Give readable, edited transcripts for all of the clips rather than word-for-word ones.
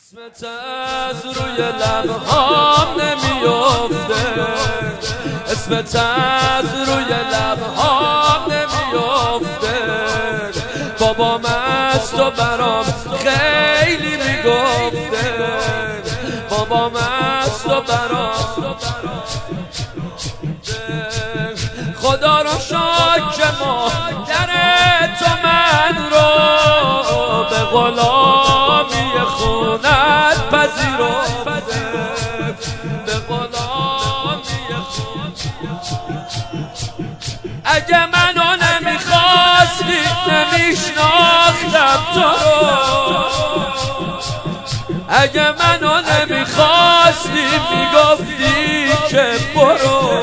اسمت از روی لبهام نمیافته، اسمت از روی لبهام نمیافته. بابام از تو برام خیلی میگفته، بابام از تو برام. خدا رو شکر مادر تو من رو به غلامی خونت پذیرفته، به غلامی خونت. اگه منو نمیخواستی نمیشناختم تو رو، اگه منو نمیخواستی میگفتی که برو،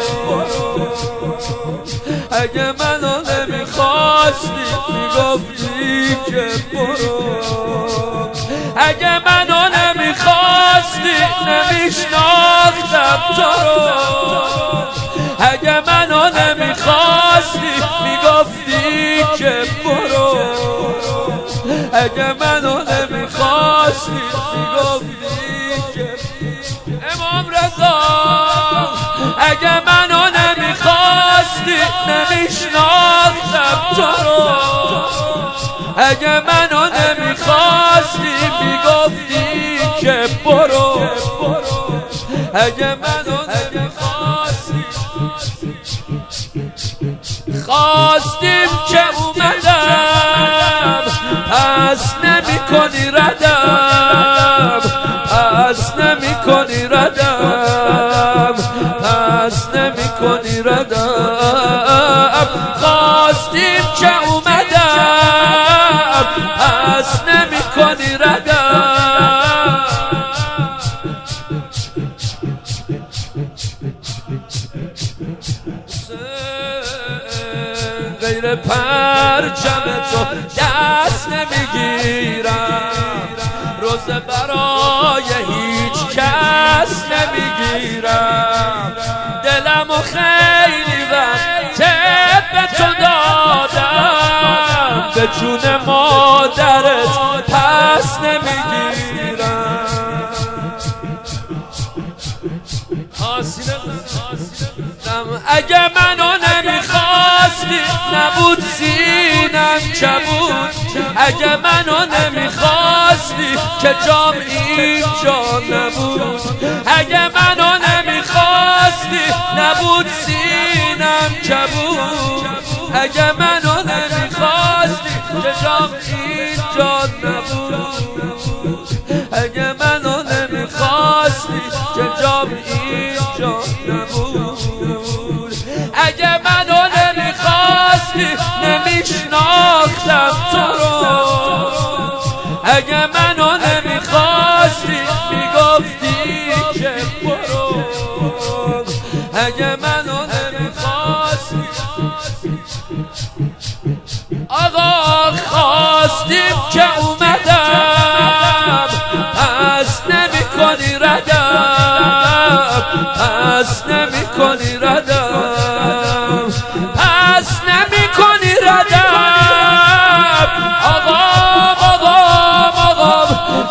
اگه منو نمیخواستی میگفتی که برو، اگه منو نمیخواستی نمیشناختم تو رو، اگه منو نمیخواستی میگفتی که برو، اگه منو نمیخواستی میگفتی که. امام رضا اگه منو نمیخواستی نمیشناختم تو رو، اگه منو نمیخواستی میگفتی که برو، اگه منو نمیخواستی. خواستیم که اومدم پس نمی کنی ردم، پس نمی کنی ردم، پس نمی کنی ردم. خواستیم که اومدم پس نمی کنی ردم. غیر پرچم تو دست نمیگیرم، روزه برای هیچ کس نمیگیرم. دلمو خیلی وقت به تو دادم، به جون مادرت پس نمیگیرم. اگه منو نمیخواستی نبود سینم کبود، اگه منو نمیخواستی که جام اینجا نبود، اگه منو نمیخواستی نبود سینم کبود، اگه منو نمیخواستی که جام اینجا نبود، اگه منو نمیخواستی که جام اینجا نبود، اگه منو نمیخواستی نمیشناختم تو رو، اگه منو نمیخواستی میگفتی که برو، اگه منو نمیخواستی. آقا خواستیم که اومدم پس نمی کنی ردم، پس نمی کنی ردم، پس نمی کنی ردم. آقا آقا آقا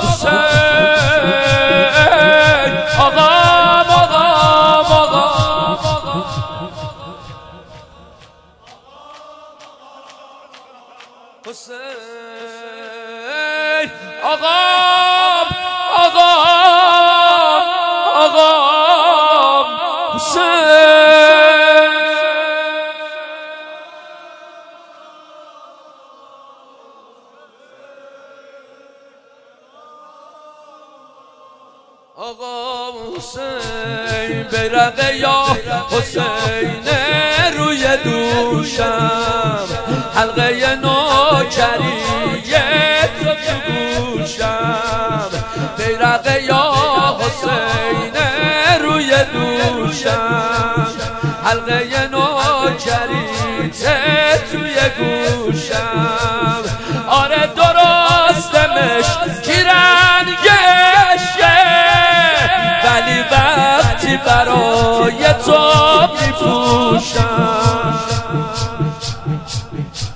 حسین، آقا آقا آقا حسین، آقا آقا آقا حسین. آقا حسین بیرقه یا حسین روی دوشم، حلقه نوکریه تو گوشم، بیرقه یا حسین روی دوشم، حلقه نوکریه توی گوشم. آره درستمش کی رنگشه، ولی وقتی برای تو میپوشم.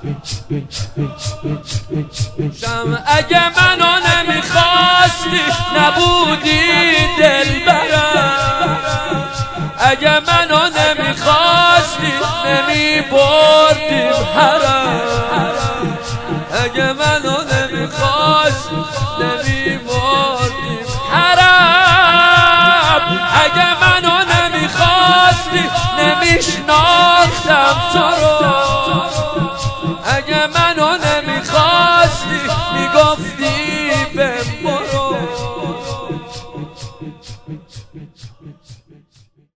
اگه منو نمیخواستی نبودی دلبرم، اگه منو نمیخواستی نمیبردیم حرم، اگه منو نمیخواستی نمیبردیم حرم، اگه منو نمیخواستی نمیشناختم تو رو، اگه منو نمیخواستی میگفت